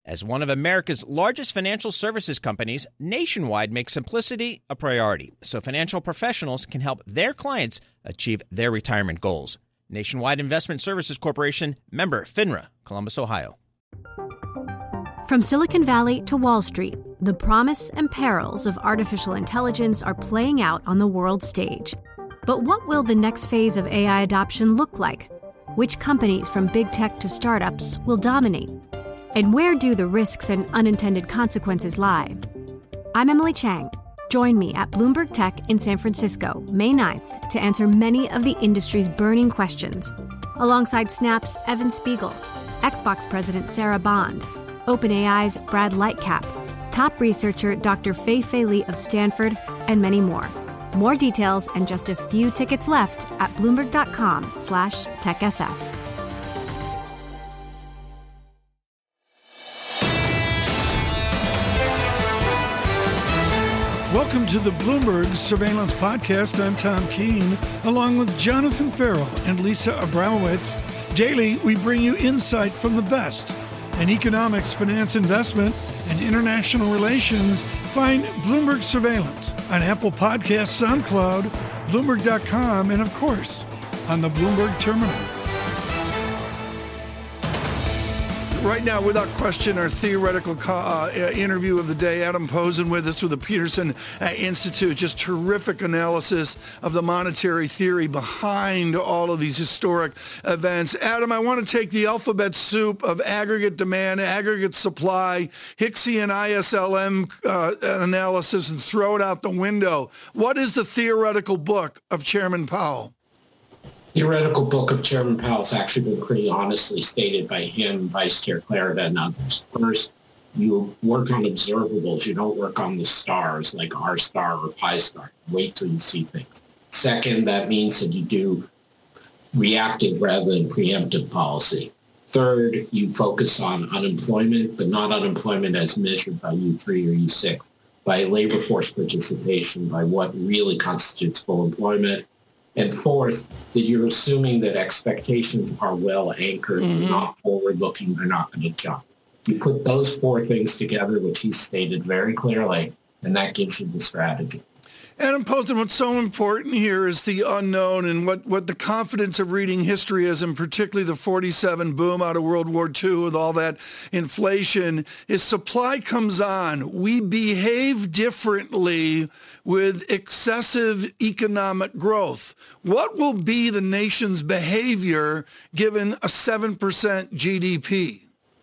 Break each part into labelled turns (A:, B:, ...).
A: As one of America's largest financial services companies, Nationwide makes simplicity a priority so financial professionals can help their clients achieve their retirement goals. Nationwide Investment Services Corporation, member FINRA, Columbus, Ohio.
B: From Silicon Valley to Wall Street, the promise and perils of artificial intelligence are playing out on the world stage. But what will the next phase of AI adoption look like? Which companies, from big tech to startups, will dominate? And where do the risks and unintended consequences lie? I'm Emily Chang. Join me at Bloomberg Tech in San Francisco, May 9th, to answer many of the industry's burning questions, alongside Snap's Evan Spiegel, Xbox President Sarah Bond, OpenAI's Brad Lightcap, top researcher Dr. Fei-Fei Li of Stanford, and many more. More details and just a few tickets left at Bloomberg.com/TechSF.
C: Welcome to the Bloomberg Surveillance Podcast. I'm Tom Keene, along with Jonathan Farrell and Lisa Abramowitz. Daily, we bring you insight from the best in economics, finance, investment, and international relations. Find Bloomberg Surveillance on Apple Podcasts, SoundCloud, Bloomberg.com, and of course, on the Bloomberg Terminal. Right now, without question, our theoretical interview of the day, Adam Posen with us with the Peterson Institute. Just terrific analysis of the monetary theory behind all of these historic events. Adam, I want to take the alphabet soup of aggregate demand, aggregate supply, Hicksian ISLM analysis and throw it out the window. What is the theoretical book of Chairman Powell?
D: Theoretical book of Chairman Powell has actually been pretty honestly stated by him, Vice Chair Clarida, and others. First, you work on observables. You don't work on the stars like R star or pi star. Wait till you see things. Second, that means that you do reactive rather than preemptive policy. Third, you focus on unemployment, but not unemployment as measured by U3 or U6, by labor force participation, by what really constitutes full employment. And fourth, that you're assuming that expectations are well anchored, not forward-looking, they're not going to jump. You put those four things together, which he stated very clearly, and that gives you the strategy.
C: Adam Posen, what's so important here is the unknown and what the confidence of reading history is, and particularly the 47 boom out of World War II with all that inflation, is supply comes on. We behave differently with excessive economic growth. What will be the nation's behavior given a 7% GDP?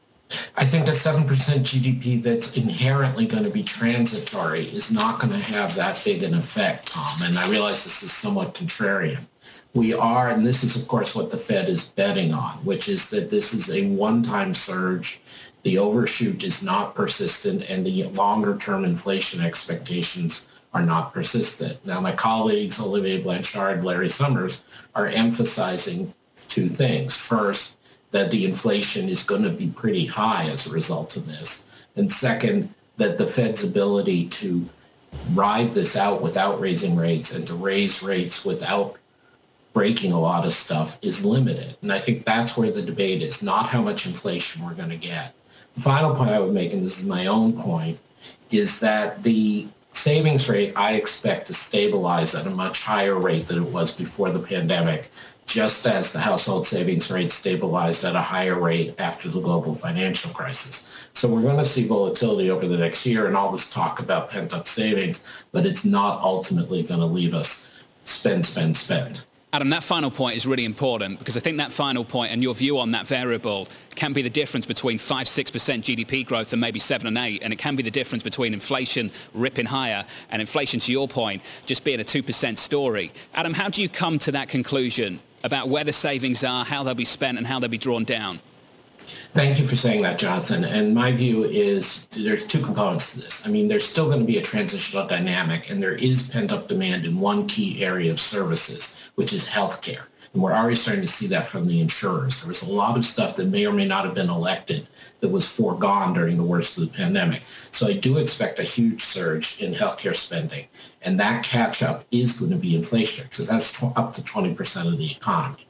D: I think the 7% GDP that's inherently going to be transitory is not going to have that big an effect, Tom. And I realize this is somewhat contrarian. We are, and this is, of course, what the Fed is betting on, which is that this is a one-time surge. The overshoot is not persistent, and the longer-term inflation expectations are not persistent. Now, my colleagues, Olivier Blanchard, Larry Summers, are emphasizing two things. First, that the inflation is going to be pretty high as a result of this. And second, that the Fed's ability to ride this out without raising rates and to raise rates without breaking a lot of stuff is limited. And I think that's where the debate is, not how much inflation we're going to get. The final point I would make, and this is my own point, is that the savings rate I expect to stabilize at a much higher rate than it was before the pandemic, just as the household savings rate stabilized at a higher rate after the global financial crisis. So we're going to see volatility over the next year and all this talk about pent-up savings, but it's not ultimately going to leave us spend.
E: Adam, that final point is really important because I think that final point and your view on that variable can be the difference between 5-6% GDP growth and maybe 7 and 8, and it can be the difference between inflation ripping higher and inflation, to your point, just being a 2% story. Adam, how do you come to that conclusion about where the savings are, how they'll be spent, and how they'll be drawn down?
D: Thank you for saying that, Jonathan. And my view is there's two components to this. I mean, there's still going to be a transitional dynamic, and there is pent-up demand in one key area of services, which is healthcare. And we're already starting to see that from the insurers. There was a lot of stuff that may or may not have been elected that was foregone during the worst of the pandemic. So I do expect a huge surge in healthcare spending. And that catch-up is going to be inflationary because that's up to 20% of the economy.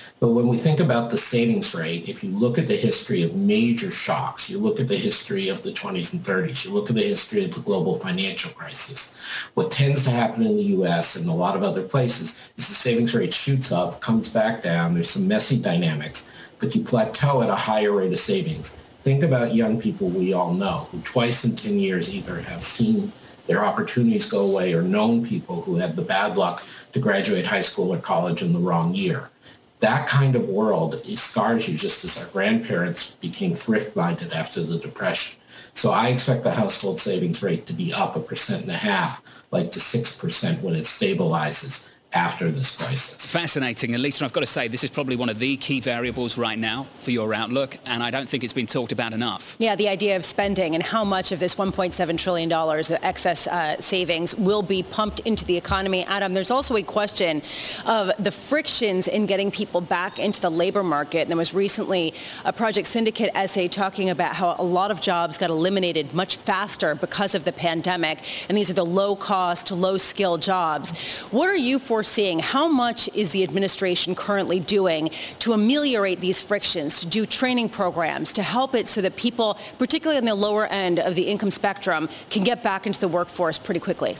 D: But when we think about the savings rate, if you look at the history of major shocks, you look at the history of the 20s and 30s, you look at the history of the global financial crisis, what tends to happen in the U.S. and a lot of other places is the savings rate shoots up, comes back down. There's some messy dynamics, but you plateau at a higher rate of savings. Think about young people we all know who twice in 10 years either have seen their opportunities go away or known people who had the bad luck to graduate high school or college in the wrong year. That kind of world scars you just as our grandparents became thrift-minded after the Depression. So I expect the household savings rate to be up 1.5%, like to 6% when it stabilizes after this crisis.
E: Fascinating. And Lisa, I've got to say, this is probably one of the key variables right now for your outlook, and I don't think it's been talked about enough.
F: Yeah, the idea of spending and how much of this $1.7 trillion of excess savings will be pumped into the economy. Adam, there's also a question of the frictions in getting people back into the labor market. And there was recently a Project Syndicate essay talking about how a lot of jobs got eliminated much faster because of the pandemic. And these are the low-cost, low-skill jobs. What are you foreseeing? How much is the administration currently doing to ameliorate these frictions, to do training programs, to help it so that people, particularly on the lower end of the income spectrum, can get back into the workforce pretty quickly?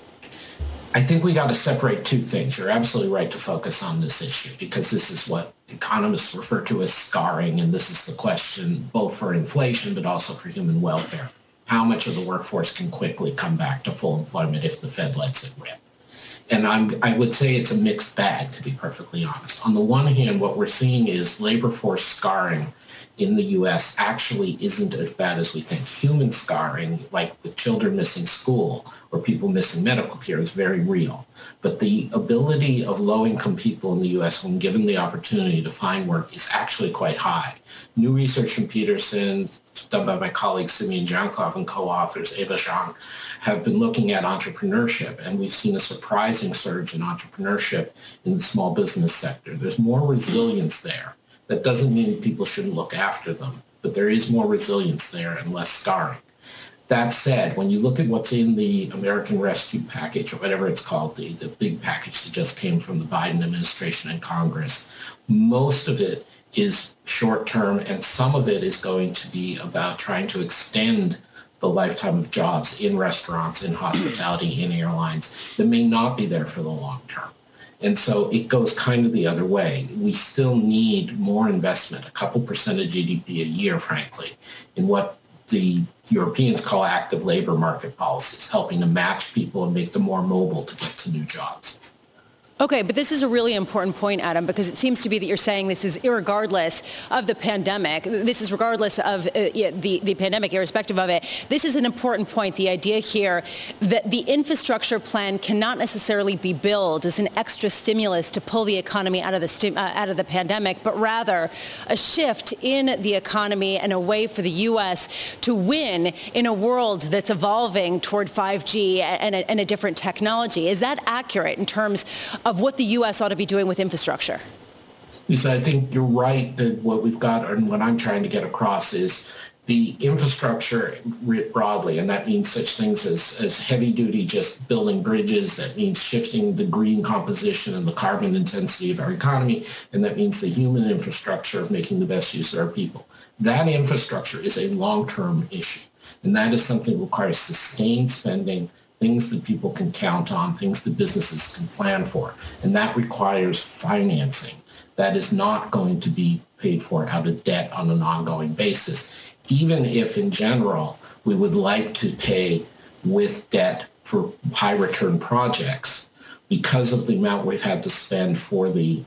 D: I think we got to separate two things. You're absolutely right to focus on this issue because this is what economists refer to as scarring, and this is the question both for inflation but also for human welfare. How much of the workforce can quickly come back to full employment if the Fed lets it rip? And I would say it's a mixed bag, to be perfectly honest. On the one hand, what we're seeing is labor force scarring in the U.S. actually isn't as bad as we think. Human scarring, like with children missing school or people missing medical care, is very real. But the ability of low-income people in the U.S., when given the opportunity to find work, is actually quite high. New research from Peterson, done by my colleagues Simeon Jankov and co-authors Eva Zhang, have been looking at entrepreneurship, and we've seen a surprising surge in entrepreneurship in the small business sector. There's more resilience there. That doesn't mean people shouldn't look after them, but there is more resilience there and less scarring. That said, when you look at what's in the American Rescue Package, or whatever it's called, the big package that just came from the Biden administration and Congress, most of it is short-term, and some of it is going to be about trying to extend the lifetime of jobs in restaurants, in hospitality, in airlines that may not be there for the long term. And so it goes kind of the other way. We still need more investment, a couple percent of GDP a year, frankly, in what the Europeans call active labor market policies, helping to match people and make them more mobile to get to new jobs.
F: Okay, but this is a really important point, Adam, because it seems to be that you're saying this is irregardless of the pandemic. This is regardless of the pandemic, irrespective of it. This is an important point, the idea here that the infrastructure plan cannot necessarily be billed as an extra stimulus to pull the economy out of the pandemic, but rather a shift in the economy and a way for the U.S. to win in a world that's evolving toward 5G and a different technology. Is that accurate in terms of what the U.S. ought to be doing with infrastructure?
D: Lisa, I think you're right that what we've got and what I'm trying to get across is the infrastructure writ broadly, and that means such things as heavy-duty just building bridges, that means shifting the green composition and the carbon intensity of our economy, and that means the human infrastructure of making the best use of our people. That infrastructure is a long-term issue, and that is something that requires sustained spending, things that people can count on, things that businesses can plan for. And that requires financing. That is not going to be paid for out of debt on an ongoing basis, even if in general we would like to pay with debt for high return projects. Because of the amount we've had to spend for the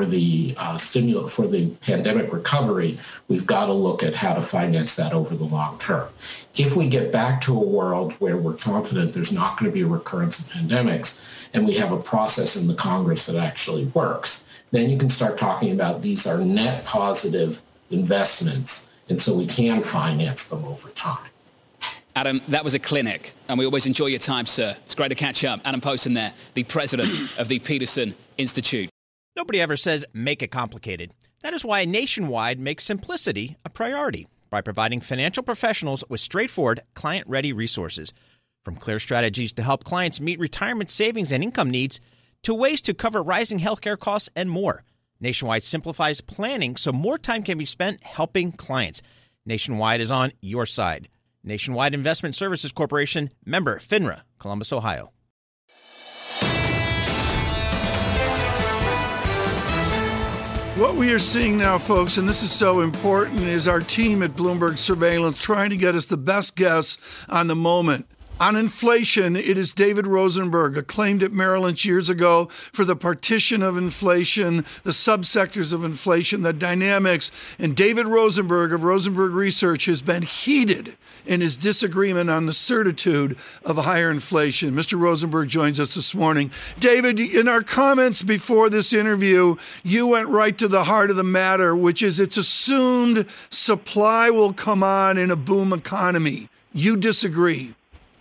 D: pandemic recovery, we've got to look at how to finance that over the long term. If we get back to a world where we're confident there's not going to be a recurrence of pandemics and we have a process in the Congress that actually works, then you can start talking about these are net positive investments, and so we can finance them over time.
E: Adam, that was a clinic, and we always enjoy your time, sir. It's great to catch up. Adam Posen there, the president of the Peterson Institute.
A: Nobody ever says make it complicated. That is why Nationwide makes simplicity a priority by providing financial professionals with straightforward, client-ready resources. From clear strategies to help clients meet retirement savings and income needs, to ways to cover rising healthcare costs and more. Nationwide simplifies planning so more time can be spent helping clients. Nationwide is on your side. Nationwide Investment Services Corporation, member FINRA, Columbus, Ohio.
C: What we are seeing now, folks, and this is so important, is our team at Bloomberg Surveillance trying to get us the best guess on the moment. On inflation, it is David Rosenberg, acclaimed at Merrill Lynch years ago for the partition of inflation, the subsectors of inflation, the dynamics. And David Rosenberg of Rosenberg Research has been heated in his disagreement on the certitude of higher inflation. Mr. Rosenberg joins us this morning. David, in our comments before this interview, you went right to the heart of the matter, which is it's assumed supply will come on in a boom economy. You disagree.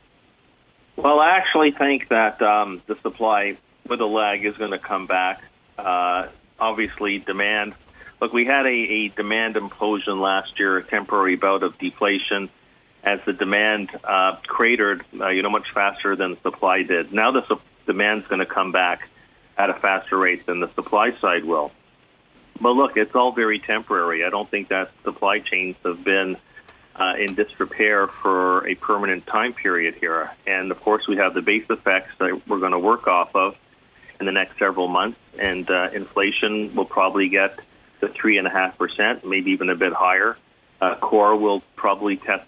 G: Well, I actually think that the supply with a lag is going to come back. Obviously, demand. Look, we had a demand implosion last year, a temporary bout of deflation as the demand cratered, much faster than the supply did. Now the demand's going to come back at a faster rate than the supply side will. But look, it's all very temporary. I don't think that supply chains have been in disrepair for a permanent time period here. And, of course, we have the base effects that we're going to work off of in the next several months. And inflation will probably get to 3.5%, maybe even a bit higher. Core will probably test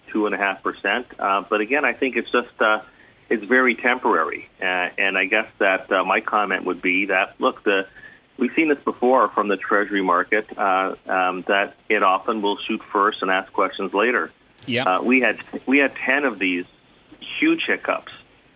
G: 2.5%. But, again, I think it's just it's very temporary. And I guess that my comment would be that, look, we've seen this before from the Treasury market, that it often will shoot first and ask questions later.
E: Yeah,
G: we had 10 of these huge hiccups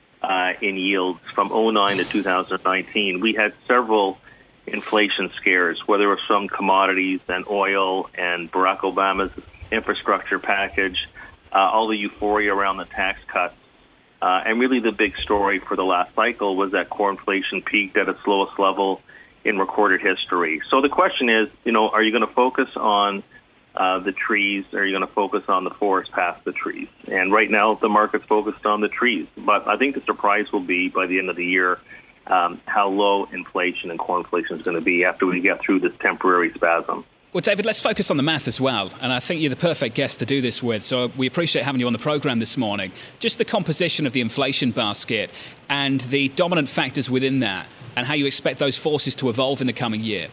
G: in yields from 2009 to 2019. We had several inflation scares, whether it was from commodities and oil and Barack Obama's infrastructure package, all the euphoria around the tax cuts. And really the big story for the last cycle was that core inflation peaked at its lowest level in recorded history. So the question is, are you going to focus on the trees, or are you going to focus on the forest past the trees? And right now, the market's focused on the trees. But I think the surprise will be, by the end of the year, how low inflation and core inflation is going to be after we get through this temporary spasm.
E: Well, David, let's focus on the math as well. And I think you're the perfect guest to do this with. So we appreciate having you on the program this morning. Just the composition of the inflation basket and the dominant factors within that, and how you expect those forces to evolve in the coming year.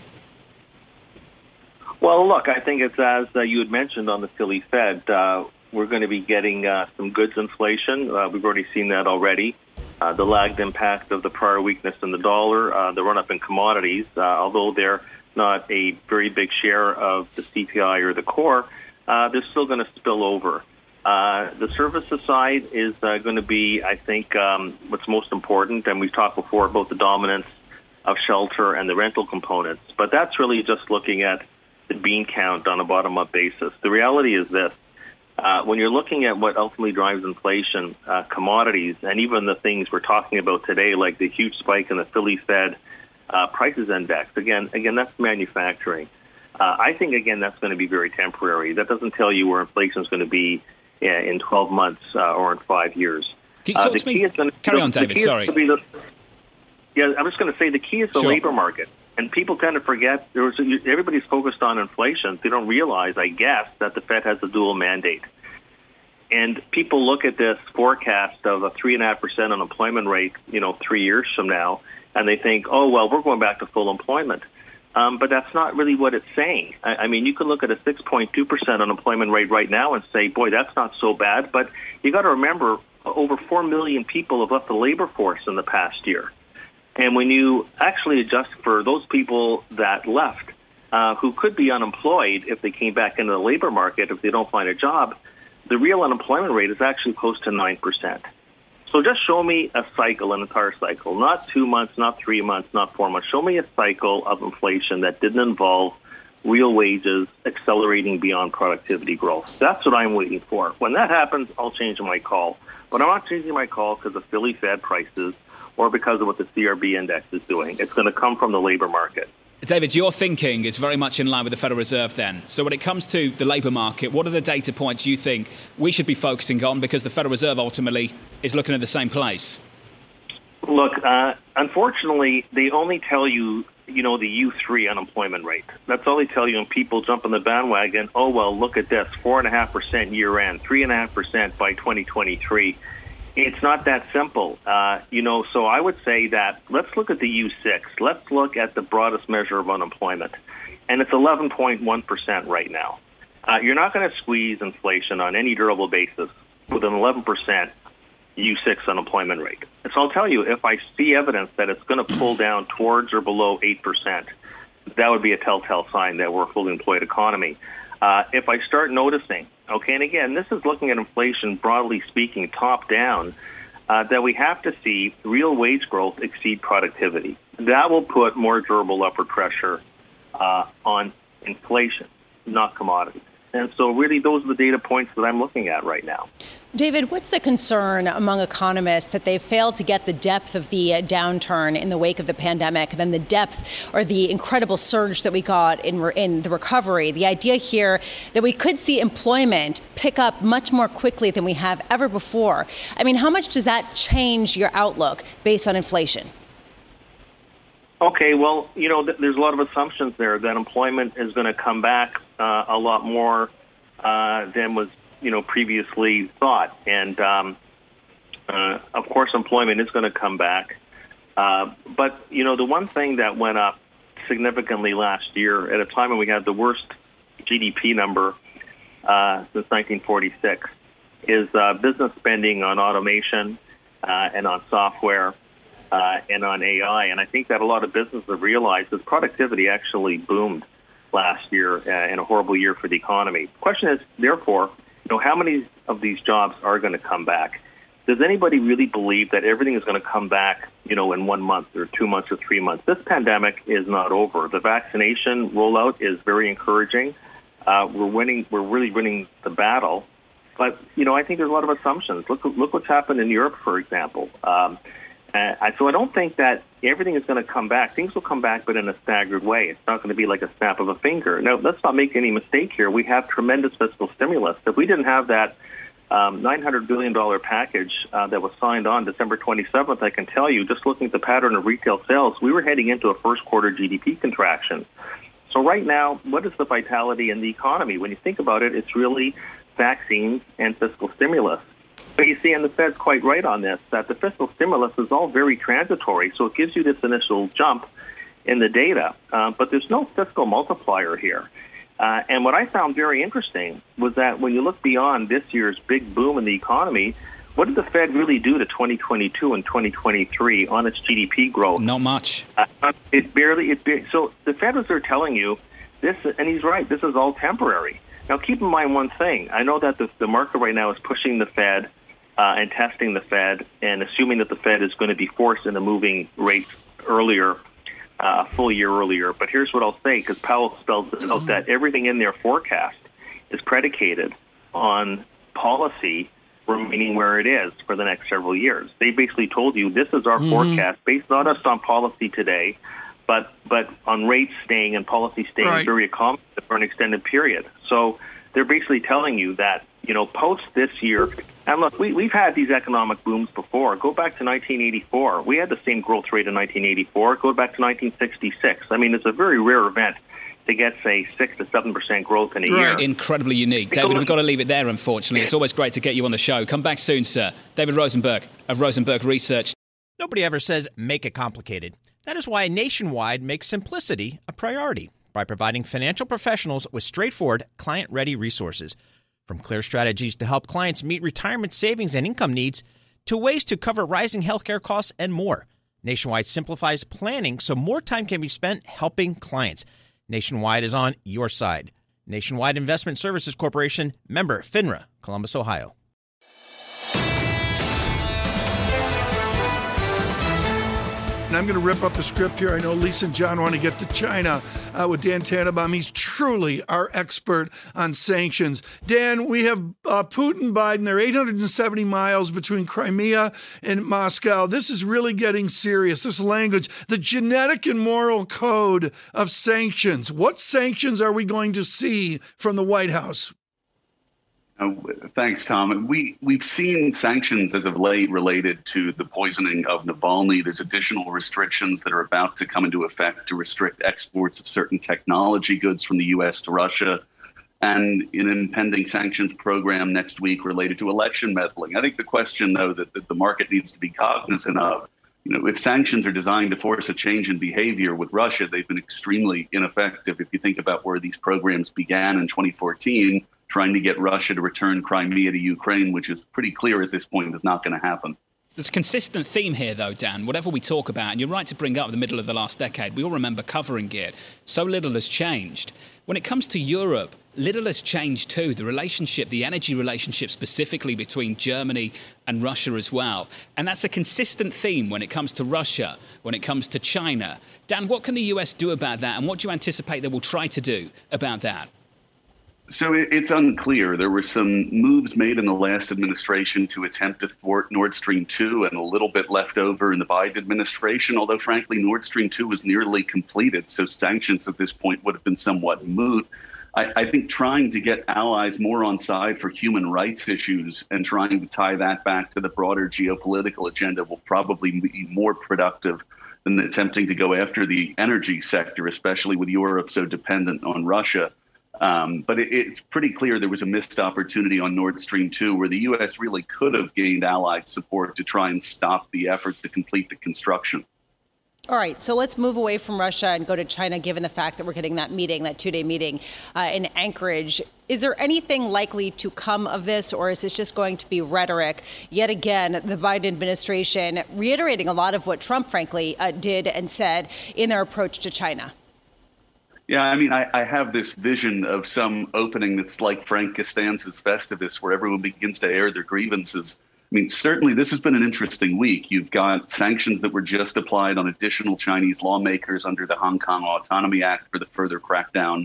G: Well, look, I think it's as you had mentioned on the Philly Fed, we're going to be getting some goods inflation. We've already seen that already. The lagged impact of the prior weakness in the dollar, the run-up in commodities, although they're not a very big share of the CPI or the core, they're still going to spill over. The services side is going to be, I think, what's most important, and we've talked before about the dominance of shelter and the rental components, but that's really just looking at the bean count on a bottom-up basis. The reality is this. When you're looking at what ultimately drives inflation, commodities, and even the things we're talking about today, like the huge spike in the Philly Fed prices index, again, that's manufacturing. I think, again, that's going to be very temporary. That doesn't tell you where inflation is going to be in 12 months or in 5 years.
E: Can you talk to me? Carry on, David. Sorry.
G: I'm just going to say the key is the labor market. And people tend to forget, everybody's focused on inflation. They don't realize, I guess, that the Fed has a dual mandate. And people look at this forecast of a 3.5% unemployment rate, 3 years from now, and they think, oh, well, we're going back to full employment. But that's not really what it's saying. I mean, you can look at a 6.2% unemployment rate right now and say, boy, that's not so bad. But you got to remember, over 4 million people have left the labor force in the past year. And when you actually adjust for those people that left, who could be unemployed if they came back into the labor market, if they don't find a job, the real unemployment rate is actually close to 9%. So just show me a cycle, an entire cycle, not 2 months, not 3 months, not 4 months. Show me a cycle of inflation that didn't involve real wages accelerating beyond productivity growth. That's what I'm waiting for. When that happens, I'll change my call. But I'm not changing my call because of Philly Fed prices or because of what the CRB index is doing. It's going to come from the labor market.
E: David, your thinking is very much in line with the Federal Reserve then. So when it comes to the labour market, what are the data points you think we should be focusing on, because the Federal Reserve ultimately is looking at the same place?
G: Look, unfortunately, they only tell you, the U3 unemployment rate. That's all they tell you, and people jump on the bandwagon. Oh, well, look at this, 4.5% year end, 3.5% by 2023. It's not that simple, so I would say that let's look at the U6. Let's look at the broadest measure of unemployment, and it's 11.1% right now. You're not going to squeeze inflation on any durable basis with an 11% U6 unemployment rate. And so I'll tell you, if I see evidence that it's going to pull down towards or below 8%, that would be a telltale sign that we're a fully employed economy. If I start noticing, okay, and again, this is looking at inflation broadly speaking, top down, that we have to see real wage growth exceed productivity. That will put more durable upward pressure on inflation, not commodities. And so really those are the data points that I'm looking at right now.
F: David, what's the concern among economists that they've failed to get the depth of the downturn in the wake of the pandemic, then the depth or the incredible surge that we got in the recovery? The idea here that we could see employment pick up much more quickly than we have ever before. I mean, how much does that change your outlook based on inflation?
G: Okay, well, there's a lot of assumptions there that employment is going to come back a lot more than was, previously thought. And, of course, employment is going to come back. But, the one thing that went up significantly last year at a time when we had the worst GDP number since 1946 is business spending on automation and on software. And on AI. And I think that a lot of businesses have realized that productivity actually boomed last year in a horrible year for the economy. The question is, therefore, how many of these jobs are going to come back? Does anybody really believe that everything is going to come back, in 1 month or 2 months or 3 months? This pandemic is not over. The vaccination rollout is very encouraging. We're really winning the battle. But, I think there's a lot of assumptions. Look what's happened in Europe, for example. So I don't think that everything is going to come back. Things will come back, but in a staggered way. It's not going to be like a snap of a finger. Now, let's not make any mistake here. We have tremendous fiscal stimulus. If we didn't have that $900 billion package that was signed on December 27th, I can tell you, just looking at the pattern of retail sales, we were heading into a first quarter GDP contraction. So right now, what is the vitality in the economy? When you think about it, it's really vaccines and fiscal stimulus. But you see, and the Fed's quite right on this, that the fiscal stimulus is all very transitory, so it gives you this initial jump in the data. But there's no fiscal multiplier here. And what I found very interesting was that when you look beyond this year's big boom in the economy, what did the Fed really do to 2022 and 2023 on its GDP growth?
E: Not much.
G: So the Fed was there telling you this, and he's right, this is all temporary. Now, keep in mind one thing. I know that the market right now is pushing the Fed and testing the Fed and assuming that the Fed is going to be forced into moving rates earlier, a full year earlier. But here's what I'll say, because Powell spells it out, that everything in their forecast is predicated on policy remaining where it is for the next several years. They basically told you this is our forecast based not just on policy today, but on rates staying and policy staying very accommodative for an extended period. So they're basically telling you that, post this year, and look, we've had these economic booms before. Go back to 1984. We had the same growth rate in 1984. Go back to 1966. I mean, it's a very rare event to get, say, 6 to 7% growth in a year.
E: Incredibly unique. David, we've got to leave it there, unfortunately. It's always great to get you on the show. Come back soon, sir. David Rosenberg of Rosenberg Research.
A: Nobody ever says make it complicated. That is why Nationwide makes simplicity a priority by providing financial professionals with straightforward, client-ready resources. From clear strategies to help clients meet retirement savings and income needs, to ways to cover rising healthcare costs and more. Nationwide simplifies planning so more time can be spent helping clients. Nationwide is on your side. Nationwide Investment Services Corporation, member FINRA, Columbus, Ohio.
C: And I'm going to rip up the script here. I know Lisa and John want to get to China with Dan Tannenbaum. He's truly our expert on sanctions. Dan, we have Putin, Biden. They're 870 miles between Crimea and Moscow. This is really getting serious, this language, the genetic and moral code of sanctions. What sanctions are we going to see from the White House?
H: Thanks, Tom. We've seen sanctions as of late related to the poisoning of Navalny. There's additional restrictions that are about to come into effect to restrict exports of certain technology goods from the U.S. to Russia, and an impending sanctions program next week related to election meddling. I think the question, though, that the market needs to be cognizant of, if sanctions are designed to force a change in behavior with Russia, they've been extremely ineffective. If you think about where these programs began in 2014, trying to get Russia to return Crimea to Ukraine, which is pretty clear at this point is not going to happen.
E: There's a consistent theme here, though, Dan. Whatever we talk about, and you're right to bring up the middle of the last decade, we all remember covering it. So little has changed. When it comes to Europe, little has changed too. The relationship, the energy relationship specifically between Germany and Russia as well. And that's a consistent theme when it comes to Russia, when it comes to China. Dan, what can the US do about that? And what do you anticipate they will try to do about that?
H: So it's unclear. There were some moves made in the last administration to attempt to thwart Nord Stream 2 and a little bit left over in the Biden administration, although frankly, Nord Stream 2 was nearly completed. So sanctions at this point would have been somewhat moot. I think trying to get allies more on side for human rights issues and trying to tie that back to the broader geopolitical agenda will probably be more productive than attempting to go after the energy sector, especially with Europe so dependent on Russia. But it's pretty clear there was a missed opportunity on Nord Stream 2 where the U.S. really could have gained allied support to try and stop the efforts to complete the construction.
F: All right, so let's move away from Russia and go to China, given the fact that we're getting that meeting, that two-day meeting in Anchorage. Is there anything likely to come of this, or is this just going to be rhetoric? Yet again, the Biden administration reiterating a lot of what Trump, frankly, did and said in their approach to China.
H: Yeah, I mean, I have this vision of some opening that's like Frank Costanza's Festivus, where everyone begins to air their grievances. I mean, certainly this has been an interesting week. You've got sanctions that were just applied on additional Chinese lawmakers under the Hong Kong Autonomy Act for the further crackdown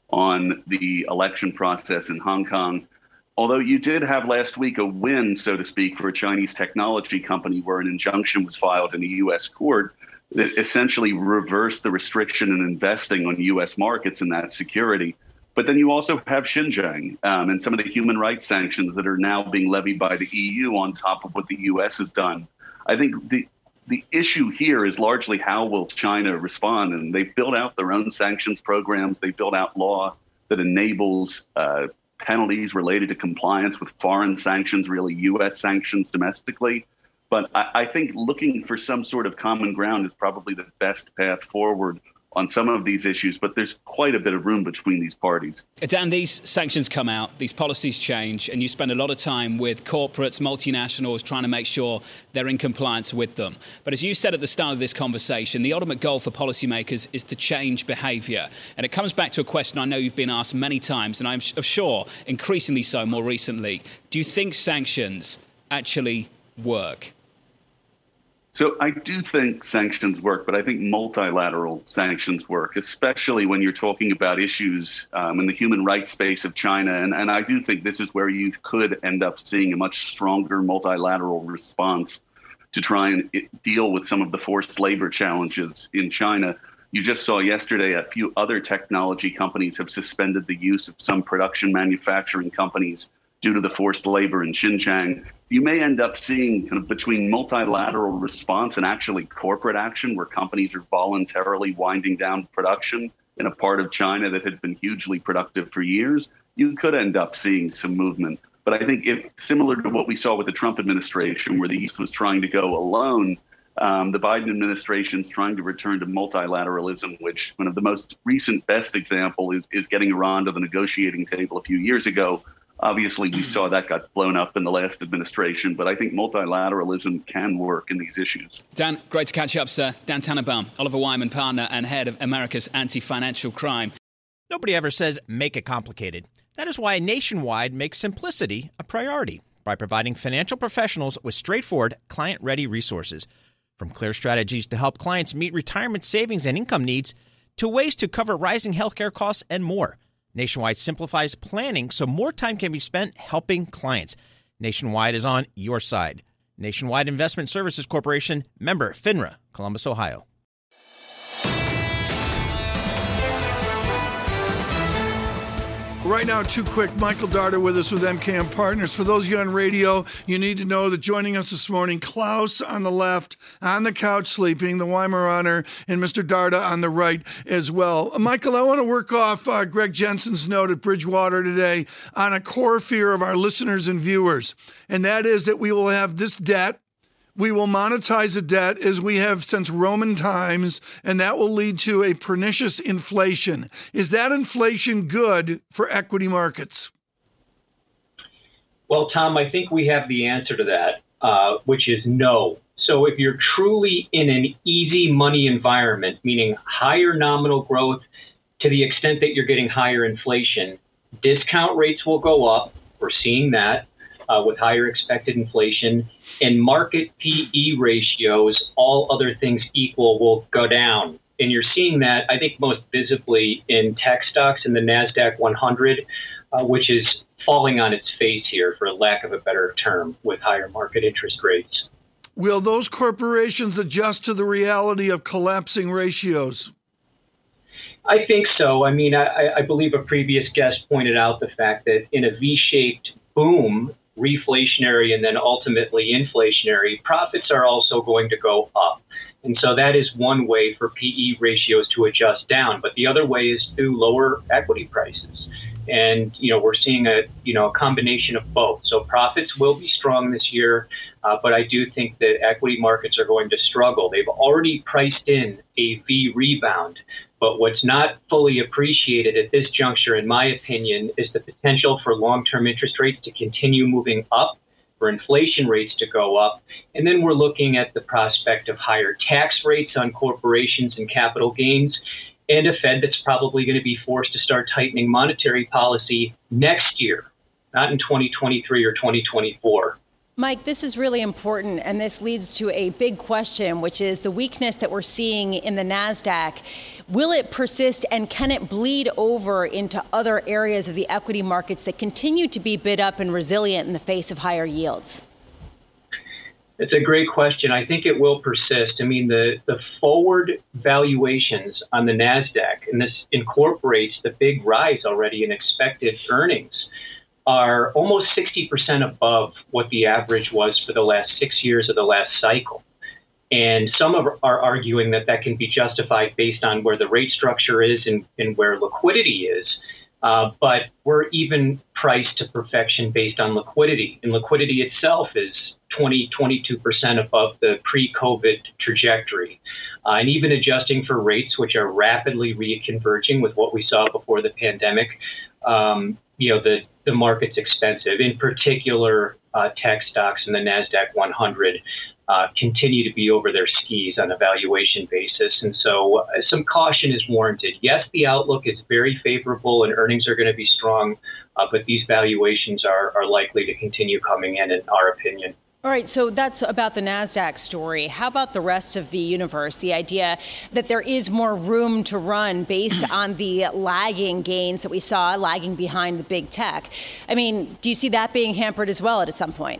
H: on the election process in Hong Kong. Although you did have last week a win, so to speak, for a Chinese technology company where an injunction was filed in a U.S. court that essentially reversed the restriction in investing on U.S. markets in that security. But then you also have Xinjiang and some of the human rights sanctions that are now being levied by the EU on top of what the U.S. has done. I think the issue here is largely how will China respond? And they've built out their own sanctions programs. They built out law that enables penalties related to compliance with foreign sanctions, really U.S. sanctions domestically. But I think looking for some sort of common ground is probably the best path forward on some of these issues, but there's quite a bit of room between these parties.
E: Dan, these sanctions come out, these policies change, and you spend a lot of time with corporates, multinationals, trying to make sure they're in compliance with them. But as you said at the start of this conversation, the ultimate goal for policymakers is to change behavior. And it comes back to a question I know you've been asked many times, and I'm sure increasingly so more recently. Do you think sanctions actually work?
H: So I do think sanctions work, but I think multilateral sanctions work, especially when you're talking about issues in the human rights space of China. And I do think this is where you could end up seeing a much stronger multilateral response to try and deal with some of the forced labor challenges in China. You just saw yesterday a few other technology companies have suspended the use of some production manufacturing companies due to the forced labor in Xinjiang. You may end up seeing kind of between multilateral response and actually corporate action where companies are voluntarily winding down production in a part of China that had been hugely productive for years. You could end up seeing some movement. But I think if similar to what we saw with the Trump administration, where the East was trying to go alone, the Biden administration is trying to return to multilateralism, which one of the most recent best example is getting Iran to the negotiating table a few years ago. Obviously, we saw that got blown up in the last administration, but I think multilateralism can work in these issues.
E: Dan, great to catch up, sir. Dan Tannenbaum, Oliver Wyman partner and head of America's Anti-Financial Crime.
A: Nobody ever says make it complicated. That is why Nationwide makes simplicity a priority by providing financial professionals with straightforward, client-ready resources. From clear strategies to help clients meet retirement savings and income needs to ways to cover rising healthcare costs and more. Nationwide simplifies planning so more time can be spent helping clients. Nationwide is on your side. Nationwide Investment Services Corporation, member FINRA, Columbus, Ohio.
C: Right now, too quick, Michael Darda with us with MKM Partners. For those of you on radio, you need to know that joining us this morning, Klaus on the left, on the couch sleeping, the Weimaraner, and Mr. Darda on the right as well. Michael, I want to work off Greg Jensen's note at Bridgewater today on a core fear of our listeners and viewers, and that is that we will have this debt. We will monetize the debt as we have since Roman times, and that will lead to a pernicious inflation. Is that inflation good for equity markets?
I: Well, Tom, I think we have the answer to that, which is no. So if you're truly in an easy money environment, meaning higher nominal growth to the extent that you're getting higher inflation, discount rates will go up. We're seeing that. With higher expected inflation, and market PE ratios, all other things equal, will go down. And you're seeing that, I think, most visibly in tech stocks in the NASDAQ 100, which is falling on its face here, for lack of a better term, with higher market interest rates.
C: Will those corporations adjust to the reality of collapsing ratios?
I: I think so. I mean, I believe a previous guest pointed out the fact that in a V-shaped boom, reflationary and then ultimately inflationary, profits are also going to go up. And so that is one way for PE ratios to adjust down. But the other way is through lower equity prices. And, we're seeing a combination of both. So profits will be strong this year, but I do think that equity markets are going to struggle. They've already priced in a V rebound. But what's not fully appreciated at this juncture, in my opinion, is the potential for long-term interest rates to continue moving up, for inflation rates to go up. And then we're looking at the prospect of higher tax rates on corporations and capital gains, and a Fed that's probably going to be forced to start tightening monetary policy next year, not in 2023 or 2024.
F: Mike, this is really important, and this leads to a big question, which is the weakness that we're seeing in the NASDAQ. Will it persist, and can it bleed over into other areas of the equity markets that continue to be bid up and resilient in the face of higher yields?
I: It's a great question. I think it will persist. I mean, the forward valuations on the NASDAQ, and this incorporates the big rise already in expected earnings, are almost 60% above what the average was for the last 6 years of the last cycle. And some are arguing that can be justified based on where the rate structure is and where liquidity is. But we're even priced to perfection based on liquidity. And liquidity itself is 22% above the pre-COVID trajectory. And even adjusting for rates, which are rapidly reconverging with what we saw before the pandemic, the market's expensive. In particular, tech stocks in the NASDAQ 100 continue to be over their skis on a valuation basis. And so some caution is warranted. Yes, the outlook is very favorable and earnings are going to be strong, but these valuations are likely to continue coming in our opinion.
F: All right, so that's about the NASDAQ story. How about the rest of the universe? The idea that there is more room to run based on the lagging gains that we saw, lagging behind the big tech. I mean, do you see that being hampered as well at some point?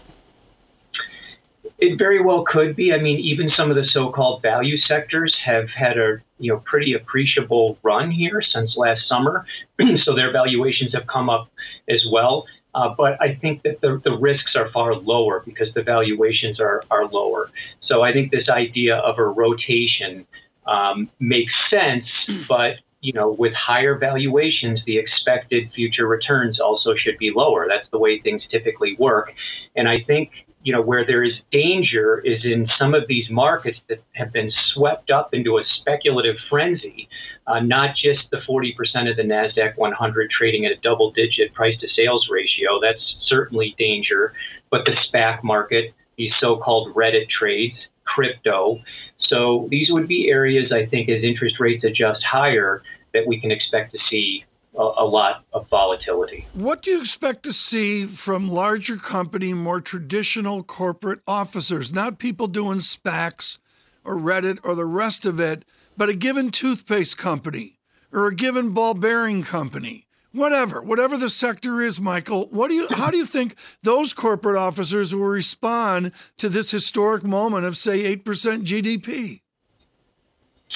I: It very well could be. I mean, even some of the so-called value sectors have had a pretty appreciable run here since last summer. So their valuations have come up as well. But I think that the risks are far lower because the valuations are lower. So I think this idea of a rotation makes sense, but with higher valuations, the expected future returns also should be lower. That's the way things typically work. And I think where there is danger is in some of these markets that have been swept up into a speculative frenzy, not just the 40% of the NASDAQ 100 trading at a double-digit price-to-sales ratio. That's certainly danger. But the SPAC market, these so-called Reddit trades, crypto. So these would be areas, I think, as interest rates adjust higher, that we can expect to see a lot of volatility.
C: What do you expect to see from larger company, more traditional corporate officers, not people doing SPACs or Reddit or the rest of it, but a given toothpaste company or a given ball bearing company, whatever the sector is, Michael? How do you think those corporate officers will respond to this historic moment of, say, 8% GDP?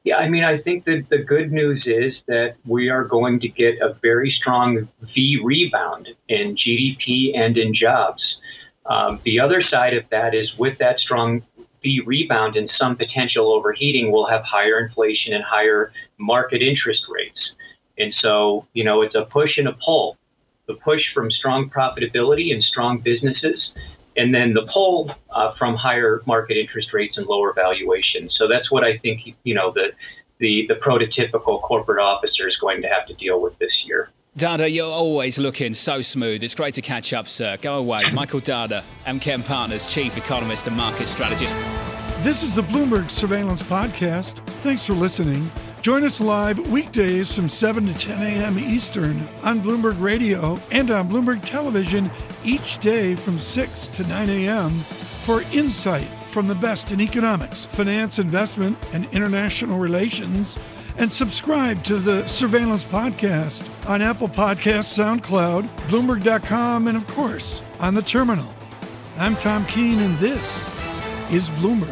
I: Yeah, I mean, I think that the good news is that we are going to get a very strong V rebound in GDP and in jobs. The other side of that is with that strong V rebound and some potential overheating, we'll have higher inflation and higher market interest rates. And so, it's a push and a pull. The push from strong profitability and strong businesses, and then the pull from higher market interest rates and lower valuations. So that's what I think, the prototypical corporate officer is going to have to deal with this year.
E: Dada, you're always looking so smooth. It's great to catch up, sir. Go away. Michael Dada, MKM Partners Chief Economist and Market Strategist.
C: This is the Bloomberg Surveillance Podcast. Thanks for listening. Join us live weekdays from 7 to 10 a.m. Eastern on Bloomberg Radio and on Bloomberg Television each day from 6 to 9 a.m. for insight from the best in economics, finance, investment, and international relations. And subscribe to the Surveillance Podcast on Apple Podcasts, SoundCloud, Bloomberg.com, and of course, on the terminal. I'm Tom Keene, and this is Bloomberg.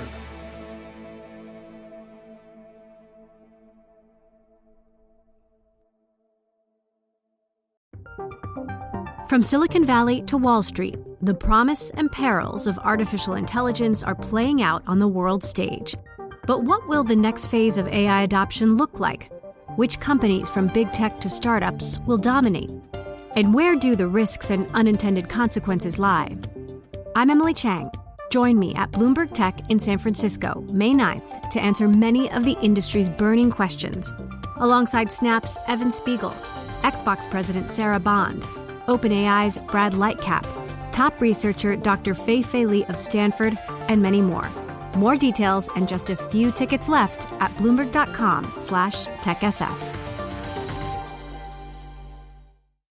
B: From Silicon Valley to Wall Street, the promise and perils of artificial intelligence are playing out on the world stage. But what will the next phase of AI adoption look like? Which companies from big tech to startups will dominate? And where do the risks and unintended consequences lie? I'm Emily Chang. Join me at Bloomberg Tech in San Francisco, May 9th, to answer many of the industry's burning questions, alongside Snap's Evan Spiegel, Xbox President Sarah Bond, OpenAI's Brad Lightcap, top researcher Dr. Fei-Fei Li of Stanford, and many more. More details and just a few tickets left at Bloomberg.com/TechSF.